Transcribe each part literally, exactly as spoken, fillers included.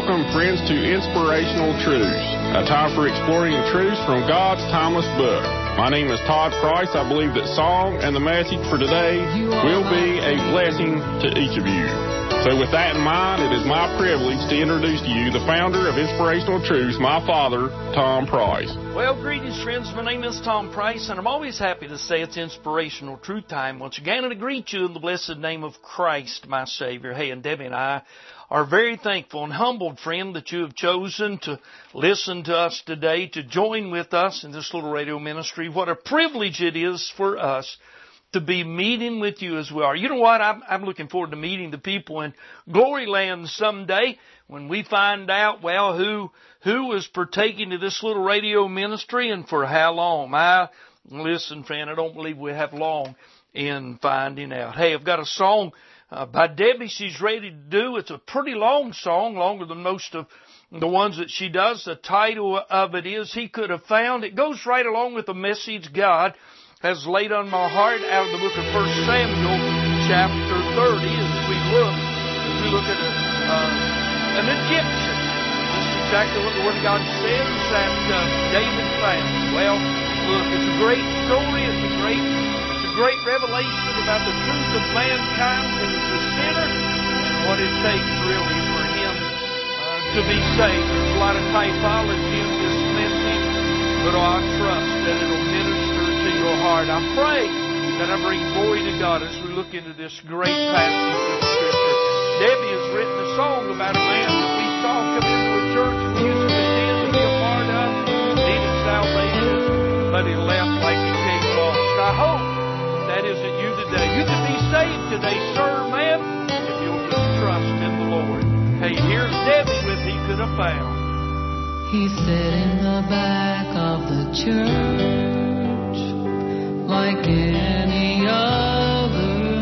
Welcome, friends, to Inspirational Truths, a time for exploring truths from God's timeless book. My name is Todd Price. I believe that song and the message for today will be a blessing to each of you. So with that in mind, it is my privilege to introduce to you the founder of Inspirational Truths, my father, Tom Price. Well, greetings, friends. My name is Tom Price, and I'm always happy to say it's Inspirational Truth Time once again, and to greet you in the blessed name of Christ, my Savior. Hey, and Debbie and I are very thankful and humbled, friend, that you have chosen to listen to us today, to join with us in this little radio ministry. What a privilege it is for us to be meeting with you as we are. You know what? I'm, I'm looking forward to meeting the people in Glory Land someday when we find out, well, who who was partaking to this little radio ministry and for how long. I, listen, friend, I don't believe we have long in finding out. Hey, I've got a song uh, by Debbie she's ready to do. It's a pretty long song, longer than most of the ones that she does. The title of it is He Could Have Found. It goes right along with the message God has laid on my heart out of the book of First Samuel, chapter thirty, as we look, as we look at a, uh, an Egyptian. That's exactly what the Word of God says that uh, David found. Well, look, it's a great story. It's a great, it's a great revelation about the truth of mankind and the sinner and what it takes really for him uh, to be saved. There's a lot of typology in this message, but oh, I trust that it'll minister to your heart. I pray that I bring glory to God as we look into this great passage of Scripture. Debbie has written a song about a man that we saw come into a church and we used to attend and be a part of, needed salvation, but he left like he came lost. I hope that isn't you today. You can be saved today, sir, ma'am, if you'll just trust in the Lord. Hey, here's Debbie with He Could Have Found. He sat in the back of the church like any other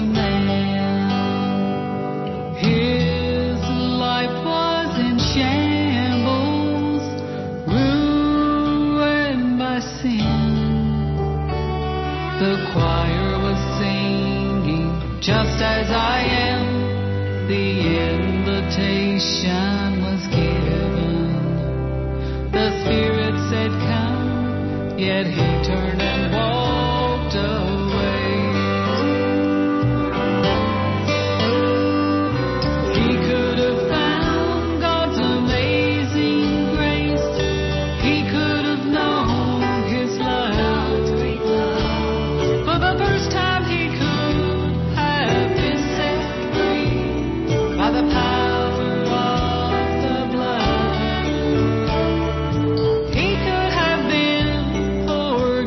man. His life was in shambles, ruined by sin. The choir was singing, just as I am. The invitation was given. The Spirit said, come, yet he turned and walked away. He could have found God's amazing grace. He could have known His love. For the first time he could have been set free by the power for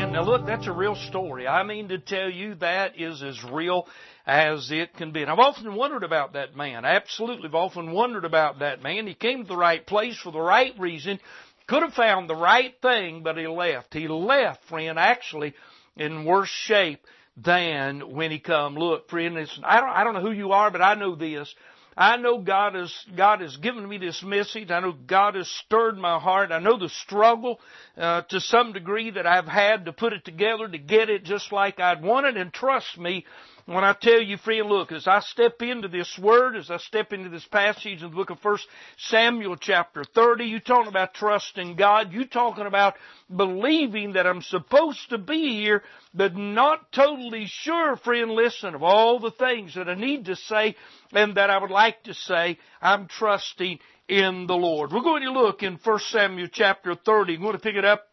friend. Now look, that's a real story. I mean to tell you, that is as real as it can be. And I've often wondered about that man. I absolutely have often wondered about that man. He came to the right place for the right reason. Could have found the right thing, but he left. He left, friend, actually in worse shape than when he come. Look, friend, listen, I don't, I don't know who you are, but I know this. I know God has, God has given me this message. I know God has stirred my heart. I know the struggle, uh, to some degree that I've had to put it together to get it just like I'd wanted. And trust me, when I tell you, friend, look, as I step into this word, as I step into this passage in the book of First Samuel chapter thirty, you talking about trusting God. You talking about believing that I'm supposed to be here, but not totally sure, friend, listen, of all the things that I need to say and that I would like to say. I'm trusting in the Lord. We're going to look in First Samuel chapter thirty. I'm going to pick it up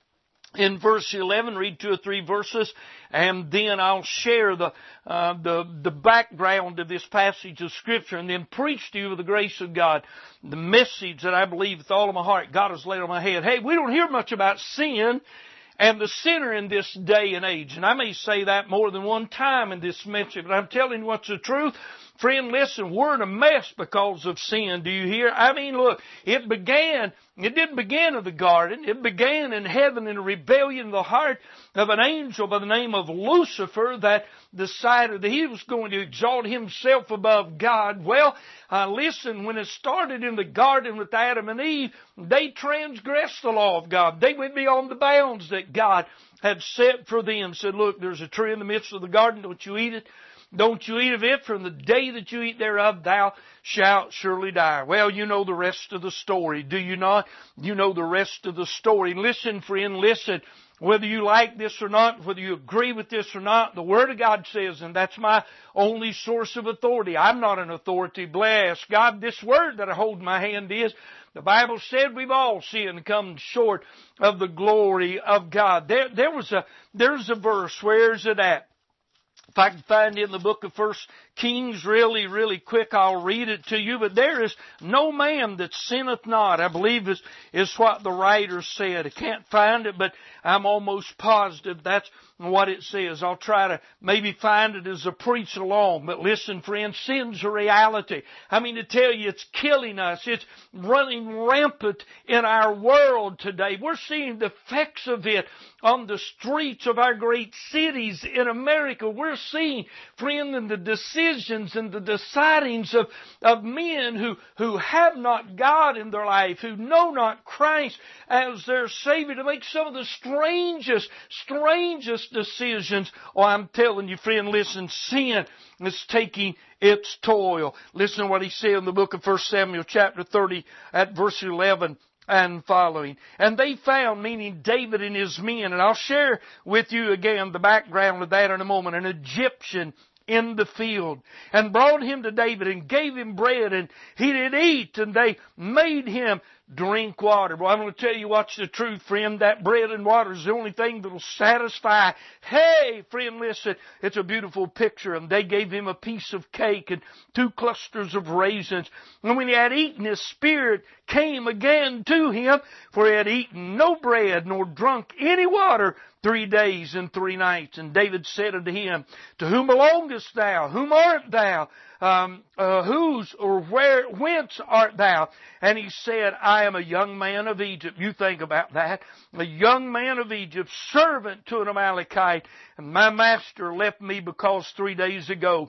in verse eleven, read two or three verses, and then I'll share the, uh, the, the background of this passage of Scripture, and then preach to you with the grace of God the message that I believe with all of my heart God has laid on my head. Hey, we don't hear much about sin and the sinner in this day and age, and I may say that more than one time in this message, but I'm telling you what's the truth. Friend, listen, we're in a mess because of sin. Do you hear? I mean, look, it began, it didn't begin in the garden. It began in heaven in a rebellion in the heart of an angel by the name of Lucifer that decided that he was going to exalt himself above God. Well, uh, listen, when it started in the garden with Adam and Eve, they transgressed the law of God. They went beyond the bounds that God had set for them. Said, look, there's a tree in the midst of the garden. Don't you eat it. Don't you eat of it. From the day that you eat thereof, thou shalt surely die. Well, you know the rest of the story, do you not? You know the rest of the story. Listen, friend, listen. Whether you like this or not, whether you agree with this or not, the Word of God says, and that's my only source of authority. I'm not an authority. Bless God, this Word that I hold in my hand is, the Bible said we've all sinned and come short of the glory of God. There, there was a, there's a verse. Where is it at? If I can find it in the book of First Kings really, really quick, I'll read it to you. But there is no man that sinneth not, I believe is, is what the writer said. I can't find it, but I'm almost positive that's what it says. I'll try to maybe find it as I preach along. But listen, friends, sin's a reality. I mean to tell you, it's killing us. It's running rampant in our world today. We're seeing the effects of it on the streets of our great cities in America. We're seeing, friend, in the decisions and the decidings of, of men who, who have not God in their life, who know not Christ as their Savior, to make some of the strangest, strangest decisions. Oh, I'm telling you, friend, listen, sin is taking its toll. Listen to what he said in the book of First Samuel chapter thirty at verse eleven. And following. And they found, meaning David and his men, and I'll share with you again the background of that in a moment, an Egyptian in the field, and brought him to David and gave him bread, and he did eat, and they made him drink water. Well, I'm going to tell you what's the truth, friend. That bread and water is the only thing that will satisfy. Hey, friend, listen, it's a beautiful picture. And they gave him a piece of cake and two clusters of raisins. And when he had eaten, his spirit came again to him, for he had eaten no bread nor drunk any water three days and three nights. And David said unto him, to whom belongest thou? Whom art thou? Um, uh, whose or where, whence art thou? And he said, I am a young man of Egypt. You think about that. A young man of Egypt, servant to an Amalekite. And my master left me because three days ago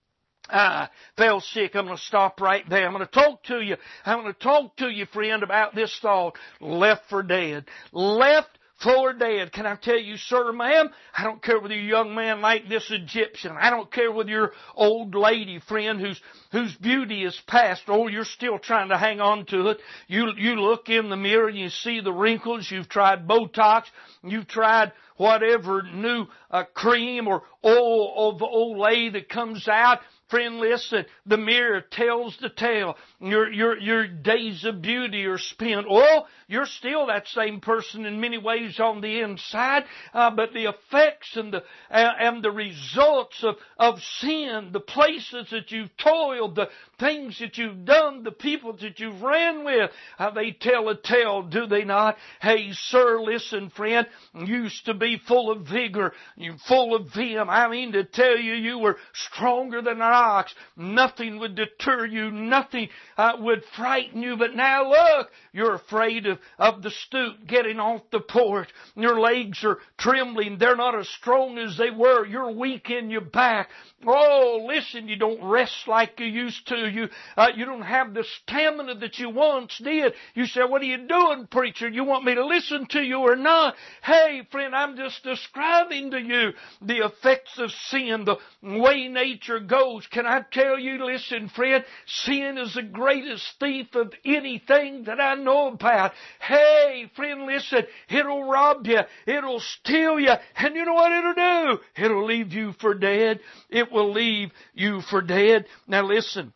I fell sick. I'm going to stop right there. I'm going to talk to you. I'm going to talk to you, friend, about this thought. Left for dead. Left for dead. Can I tell you, sir, ma'am, I don't care whether you're a young man like this Egyptian. I don't care whether you're old lady, friend, whose whose beauty is past. Oh, you're still trying to hang on to it. You you look in the mirror and you see the wrinkles. You've tried Botox. You've tried whatever new uh, cream or oil of Olay that comes out. friend, listen, the mirror tells the tale. Your, your, your days of beauty are spent. Well, you're still that same person in many ways on the inside, uh, but the effects and the, uh, and the results of, of sin, the places that you've toiled, the things that you've done, the people that you've ran with, uh, they tell a tale, do they not? Hey, sir, listen, friend, you used to be full of vigor, you full of vim. I mean to tell you, you were stronger than an ox. Nothing would deter you. Nothing uh, would frighten you. But now look, you're afraid of, of the stoop, getting off the porch. Your legs are trembling. They're not as strong as they were. You're weak in your back. Oh, listen, you don't rest like you used to. You, uh, you don't have the stamina that you once did. You say, what are you doing, preacher? You want me to listen to you or not? Hey, friend, I'm just describing to you the effects of sin, the way nature goes. Can I tell you, listen, friend, sin is the greatest thief of anything that I know about. Hey, friend, listen, it'll rob you, it'll steal you, and you know what it'll do? It'll leave you for dead. It will leave you for dead. Now listen.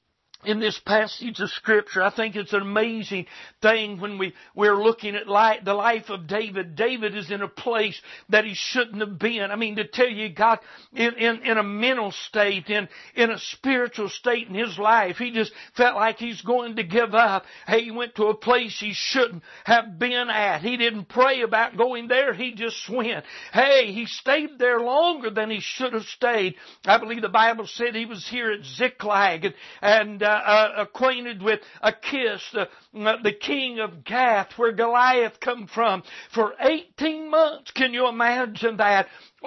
In this passage of Scripture, I think it's an amazing thing when we, we're looking at life, the life of David. David is in a place that he shouldn't have been. I mean, to tell you, God, in, in, in a mental state, in, in a spiritual state in his life, he just felt like he's going to give up. Hey, he went to a place he shouldn't have been at. He didn't pray about going there. He just went. Hey, he stayed there longer than he should have stayed. I believe the Bible said he was here at Ziklag and, and uh, Uh, acquainted with Achish, the, uh, the king of Gath, where Goliath come from, for eighteen months. Can you imagine that?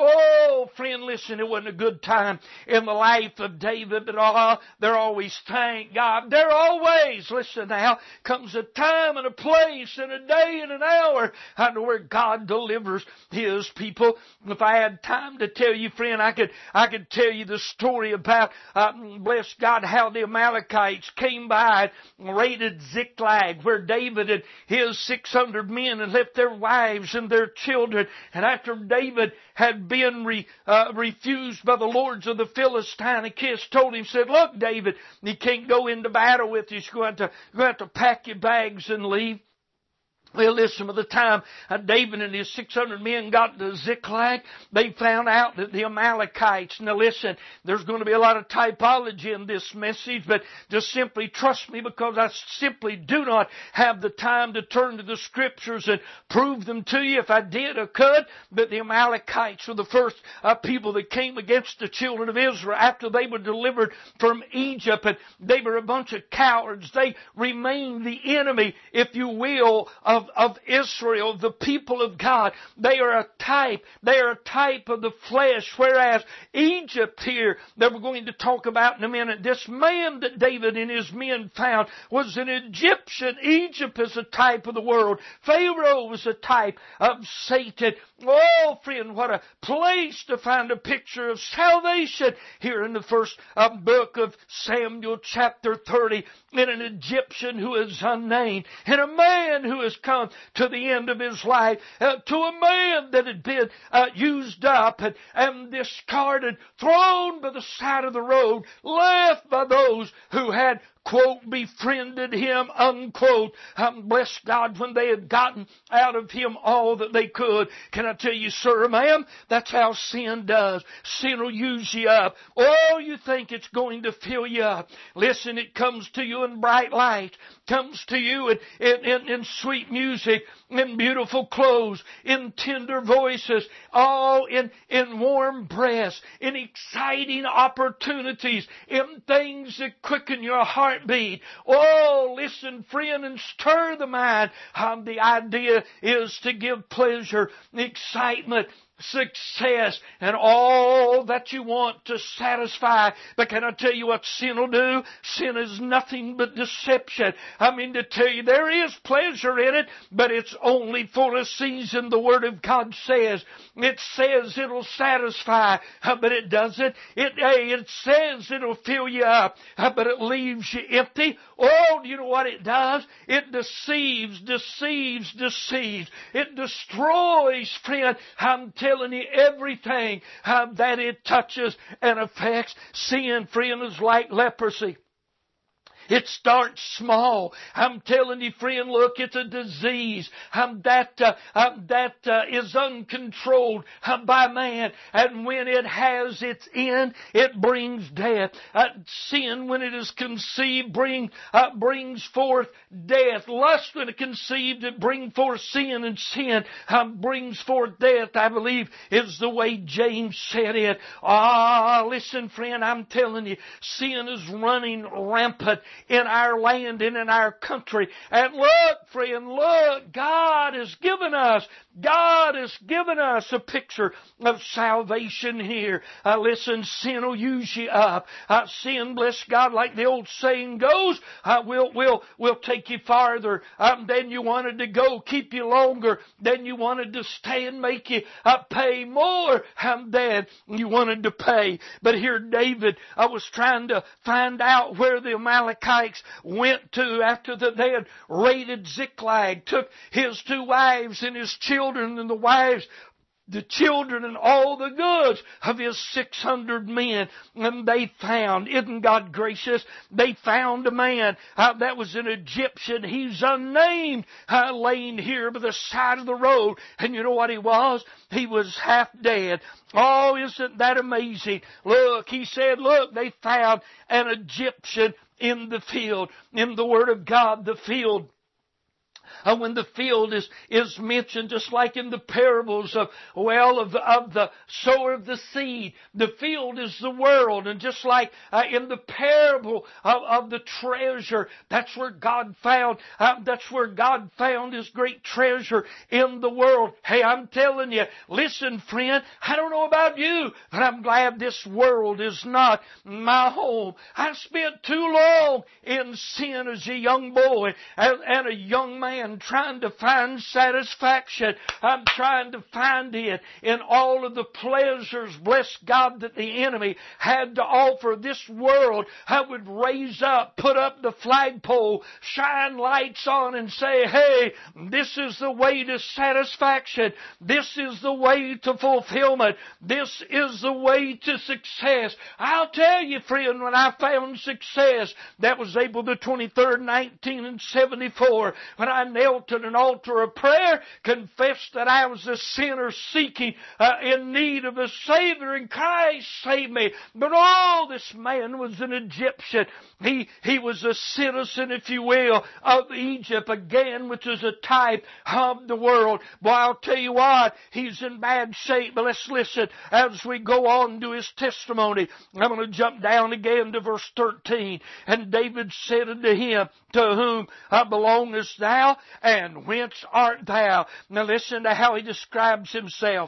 Oh, friend, listen, it wasn't a good time in the life of David, but oh, there always, thank God, there always, listen now, comes a time and a place and a day and an hour under where God delivers His people. If I had time to tell you, friend, I could, I could tell you the story about, uh, bless God, how the Amalekites came by and raided Ziklag, where David and his six hundred men had left their wives and their children. And after David had been re, uh, refused by the lords of the Philistine, Achish told him, said, look, David, you can't go into battle with you. You're going to, you're going to have to pack your bags and leave. Well, listen, by the time uh, David and his six hundred men got to Ziklag, they found out that the Amalekites, now listen, there's going to be a lot of typology in this message, but just simply trust me, because I simply do not have the time to turn to the Scriptures and prove them to you. If I did, I could, but the Amalekites were the first uh, people that came against the children of Israel after they were delivered from Egypt, and they were a bunch of cowards. They remained the enemy, if you will, of of Israel, the people of God. They are a type. They are a type of the flesh, whereas Egypt here, that we're going to talk about in a minute, this man that David and his men found was an Egyptian. Egypt is a type of the world. Pharaoh was a type of Satan. Oh, friend, what a place to find a picture of salvation here in the first uh, book of Samuel, chapter thirty, in an Egyptian who is unnamed, and a man who has come to the end of his life, uh, to a man that had been uh, used up and, and discarded, thrown by the side of the road, left by those who had, quote, befriended him, unquote. Um, bless God, when they had gotten out of him all that they could. Can I tell you, sir, ma'am, that's how sin does. Sin will use you up. Oh, you think it's going to fill you up. Listen, it comes to you in bright light, comes to you in, in, in, in sweet music, in beautiful clothes, in tender voices, all in, in warm breaths, in exciting opportunities, in things that quicken your heartbeat. Oh, listen, friend, and stir the mind. Um, the idea is to give pleasure, excitement, success, and all that you want to satisfy. But can I tell you what sin will do? Sin is nothing but deception. I mean to tell you, there is pleasure in it, but it's only for a season, the Word of God says. It says it'll satisfy, but it doesn't. It, it says it'll fill you up, but it leaves you empty. Oh, do you know what it does? It deceives, deceives, deceives. It destroys, friend. I'm telling telling you, everything uh, that it touches and affects, sin, friend, is like leprosy. It starts small. I'm telling you, friend, look, it's a disease um, that uh, um, that uh, is uncontrolled uh, by man. And when it has its end, it brings death. Uh, sin, when it is conceived, bring, uh, brings forth death. Lust, when it conceived, it brings forth sin. And sin um, brings forth death, I believe, is the way James said it. Ah, listen, friend, I'm telling you, sin is running rampant in our land and in our country. And look, friend, look, God has given us, God has given us a picture of salvation here. Uh, listen, sin will use you up. Uh, sin, bless God, like the old saying goes, uh, will will will take you farther um, than you wanted to go, keep you longer than you wanted to stay, and make you uh, pay more um, than you wanted to pay. But here David uh, was trying to find out where the Amalekites went to after that they had raided Ziklag, took his two wives and his children and the wives, the children and all the goods of his six hundred men. And they found, isn't God gracious, they found a man uh, that was an Egyptian. He's unnamed, uh, laying here by the side of the road. And you know what he was? He was half dead. Oh, isn't that amazing? Look, he said, look, they found an Egyptian in the field. In the Word of God, the field, Uh, when the field is, is mentioned, just like in the parables of, well, of the, of the sower of the seed. The field is the world. And just like uh, in the parable of, of the treasure, that's where God found, uh, that's where God found His great treasure in the world. Hey, I'm telling you, listen, friend, I don't know about you, but I'm glad this world is not my home. I spent too long in sin as a young boy and, and a young man, trying to find satisfaction. I'm trying to find it in all of the pleasures, bless God, that the enemy had to offer. This world, I would raise up, put up the flagpole, shine lights on and say, hey, this is the way to satisfaction. This is the way to fulfillment. This is the way to success. I'll tell you, friend, when I found success, that was April the twenty-third, nineteen seventy-four, when I knelt at an altar of prayer, confessed that I was a sinner seeking, uh, in need of a Savior, and Christ saved me. But oh, this man was an Egyptian. He, he was a citizen, if you will, of Egypt, again, which is a type of the world. Well, I'll tell you what, he's in bad shape. But let's listen as we go on to his testimony. I'm going to jump down again to verse thirteen. And David said unto him, to whom uh, belongest thou, and whence art thou? Now listen to how he describes himself.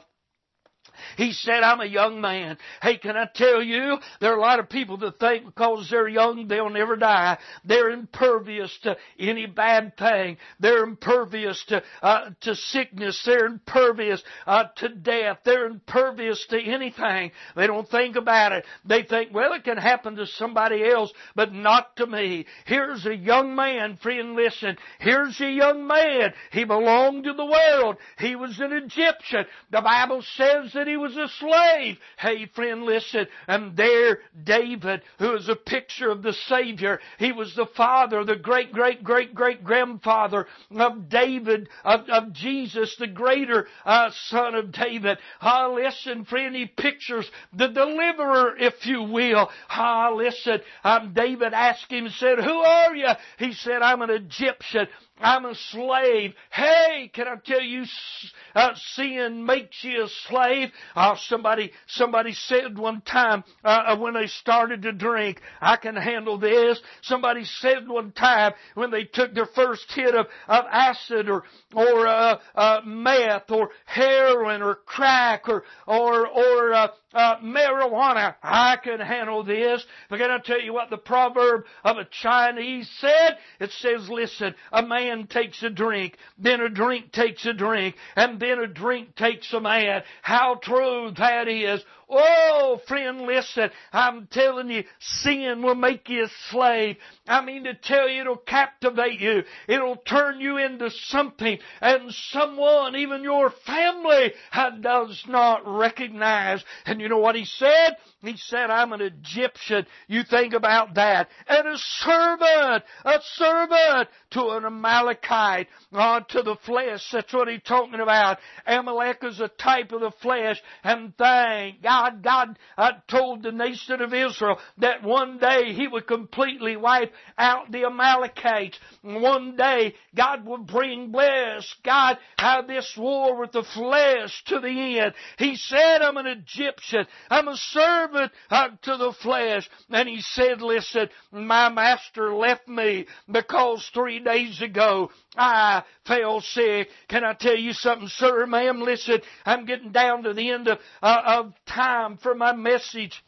He said, I'm a young man. Hey, can I tell you, there are a lot of people that think because they're young, they'll never die. They're impervious to any bad thing. They're impervious to uh, to sickness. They're impervious uh, to death. They're impervious to anything. They don't think about it. They think, well, it can happen to somebody else, but not to me. Here's a young man, friend, listen. Here's a young man. He belonged to the world. He was an Egyptian. The Bible says that he was a slave. Hey, friend, listen. And there, David, who is a picture of the Savior, he was the father, the great, great, great, great grandfather of David, of, of Jesus, the greater uh, son of David. Ah, listen, friend, he pictures the deliverer, if you will. Ah, listen, um, David asked him, said, who are you? He said, I'm an Egyptian. I'm a slave. Hey, can I tell you, uh, sin makes you a slave? Uh, somebody, somebody said one time uh, when they started to drink, I can handle this. Somebody said one time when they took their first hit of, of acid or or uh, uh, meth or heroin or crack or or or uh, uh, marijuana, I can handle this. But can I tell you what the proverb of a Chinese said? It says, listen, a man takes a drink, then a drink takes a drink, and then a drink takes a man. How true that is. Oh, friend, listen, I'm telling you, sin will make you a slave. I mean to tell you, it'll captivate you. It'll turn you into something and someone, even your family, does not recognize. And you know what he said? He said, I'm an Egyptian. You think about that. And a servant, a servant to an Amalekite, uh, to the flesh. That's what he's talking about. Amalek is a type of the flesh. And thank God, God uh, told the nation of Israel that one day He would completely wipe out the Amalekites. One day God will bring, bless God, have this war with the flesh to the end. He said, I'm an Egyptian. I'm a servant uh, to the flesh. And He said, listen, my master left me because three days ago I fell sick. Can I tell you something, sir, ma'am? Listen, I'm getting down to the end of, uh, of time for my message.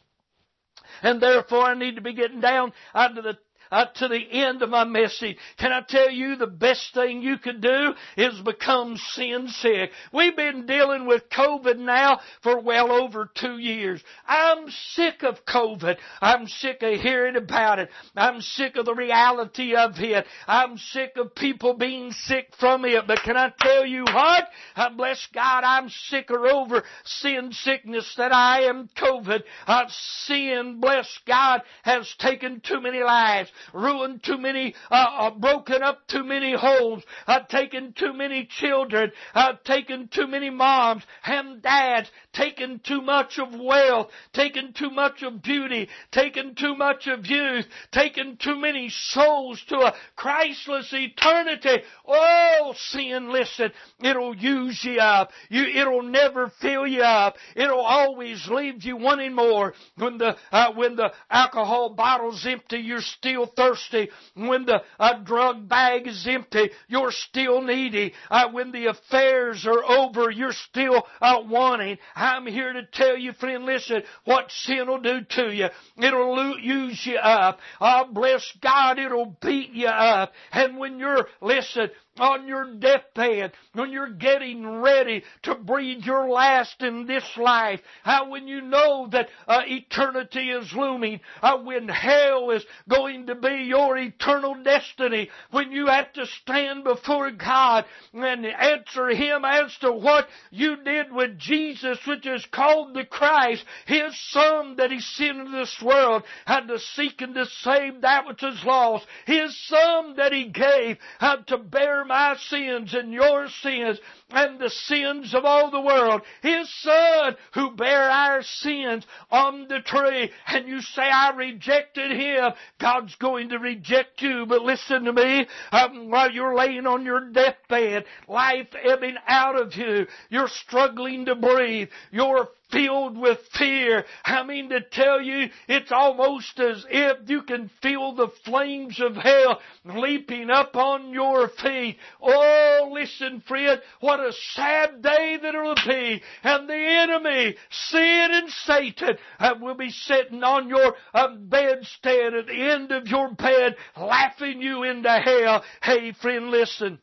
And therefore I need to be getting down uh, to the Uh, to the end of my message. Can I tell you the best thing you can do is become sin sick. We've been dealing with COVID now for well over two years. I'm sick of COVID. I'm sick of hearing about it. I'm sick of the reality of it. I'm sick of people being sick from it. But can I tell you what? Uh, bless God, I'm sicker over sin sickness than I am COVID. Uh, sin, bless God, has taken too many lives. Ruined too many, uh, uh, broken up too many homes, uh, taken too many children, uh, taken too many moms and dads, taken too much of wealth, taken too much of beauty, taken too much of youth, taken too many souls to a Christless eternity. Oh, sin, listen, it'll use you up. You, it'll never fill you up. It'll always leave you wanting more. When the, uh, when the alcohol bottle's empty, you're still thirsty. When the uh, drug bag is empty, you're still needy. Uh, when the affairs are over, you're still uh, wanting. I'm here to tell you, friend, listen, what sin will do to you. It'll lo- use you up. Oh, bless God, it'll beat you up. And when you're, listen, on your deathbed, when you're getting ready to breathe your last in this life, how when you know that uh, eternity is looming, uh, when hell is going to be your eternal destiny, when you have to stand before God and answer Him as to what you did with Jesus, which is called the Christ, His Son that He sent into this world, had to seek and to save that which is lost, His Son that He gave had to bear my sins and your sins and the sins of all the world. His Son who bare our sins on the tree. And you say, I rejected Him. God's going to reject you. But listen to me. Um, while you're laying on your deathbed, life ebbing out of you, you're struggling to breathe, you're filled with fear. I mean to tell you, it's almost as if you can feel the flames of hell leaping up on your feet. Oh, listen, friend, what a sad day that it'll be. And the enemy, sin and Satan, uh, will be sitting on your uh, bedstead at the end of your bed, laughing you into hell. Hey, friend, listen.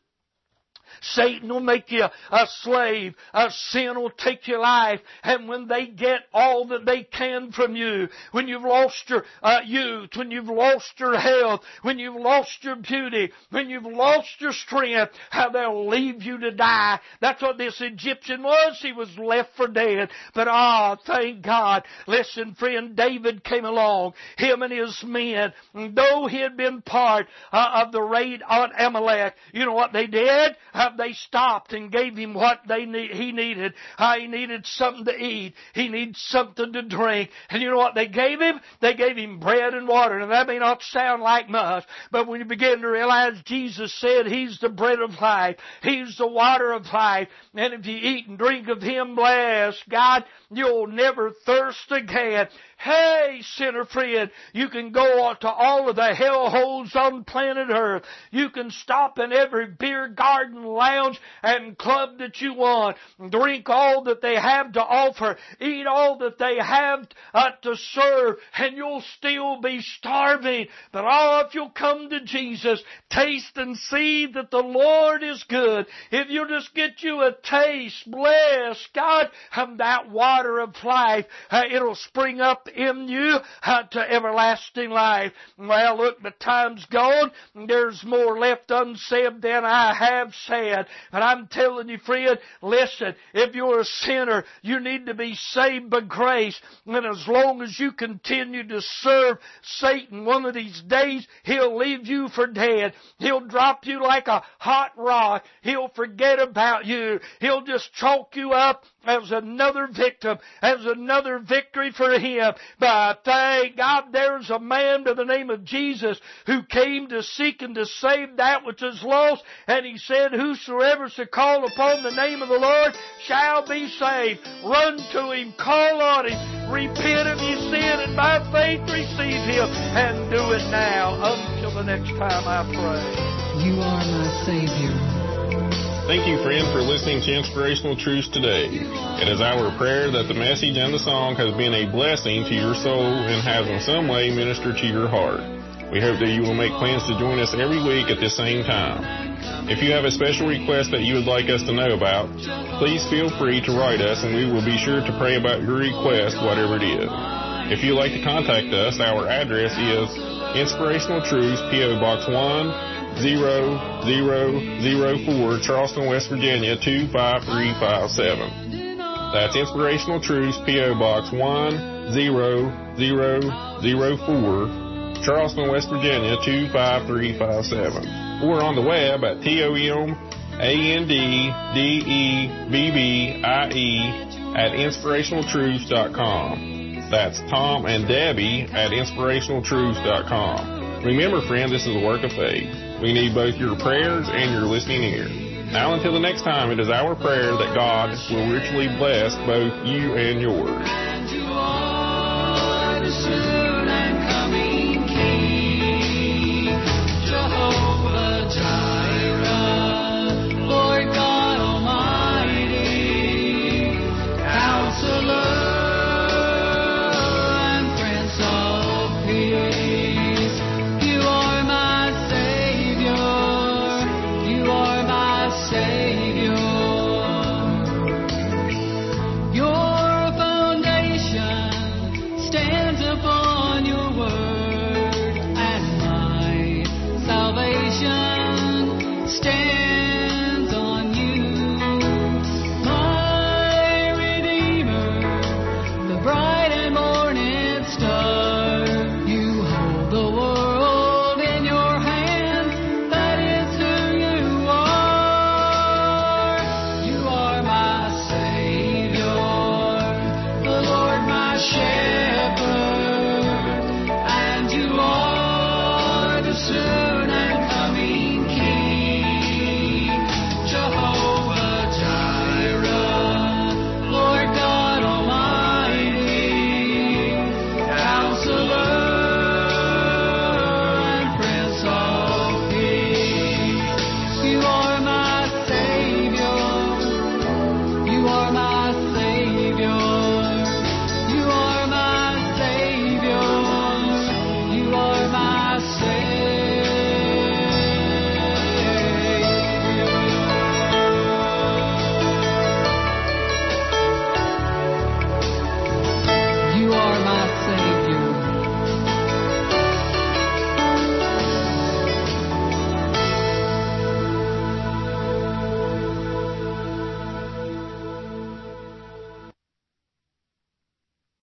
Satan will make you a slave. A sin will take your life. And when they get all that they can from you, when you've lost your uh, youth, when you've lost your health, when you've lost your beauty, when you've lost your strength, how they'll leave you to die. That's what this Egyptian was. He was left for dead. But ah, oh, thank God. Listen, friend, David came along, him and his men. And though he had been part uh, of the raid on Amalek, you know what they did? Uh, They stopped and gave him what they need, he needed. Uh, he needed something to eat. He needed something to drink. And you know what they gave him? They gave him bread and water. And that may not sound like much, but when you begin to realize Jesus said He's the bread of life, He's the water of life, and if you eat and drink of Him, bless God, you'll never thirst again. Hey, sinner friend, you can go to all of the hellholes on planet Earth. You can stop in every beer garden lounge and club that you want. Drink all that they have to offer. Eat all that they have uh, to serve. And you'll still be starving. But oh, if you'll come to Jesus, taste and see that the Lord is good. If you'll just get you a taste, bless God, of that water of life, uh, it'll spring up in you uh, to everlasting life. Well, look, the time's gone. There's more left unsaid than I have said. And I'm telling you, friend, listen, if you're a sinner, you need to be saved by grace. And as long as you continue to serve Satan, one of these days, he'll leave you for dead. He'll drop you like a hot rock. He'll forget about you. He'll just chalk you up as another victim, as another victory for him. But thank God there's a man by the name of Jesus who came to seek and to save that which is lost. And he said, whosoever shall call upon the name of the Lord shall be saved. Run to him, call on him, repent of your sin, and by faith receive him. And do it now. Until the next time, I pray. You are my Savior. Thank you, friend, for listening to Inspirational Truths today. It is our prayer that the message and the song has been a blessing to your soul and has in some way ministered to your heart. We hope that you will make plans to join us every week at the same time. If you have a special request that you would like us to know about, please feel free to write us and we will be sure to pray about your request, whatever it is. If you'd like to contact us, our address is Inspirational Truths, P O. Box one zero zero zero four, Charleston, West Virginia, two five three five seven. That's Inspirational Truths, P O. Box one zero zero zero four, Charleston, West Virginia, two five three five seven. Or on the web at T O M A N D D E B B I E at inspirational truths dot com. That's Tom and Debbie at inspirational truths dot com. Remember, friend, this is a work of faith. We need both your prayers and your listening ear. Now until the next time, it is our prayer that God will richly bless both you and yours.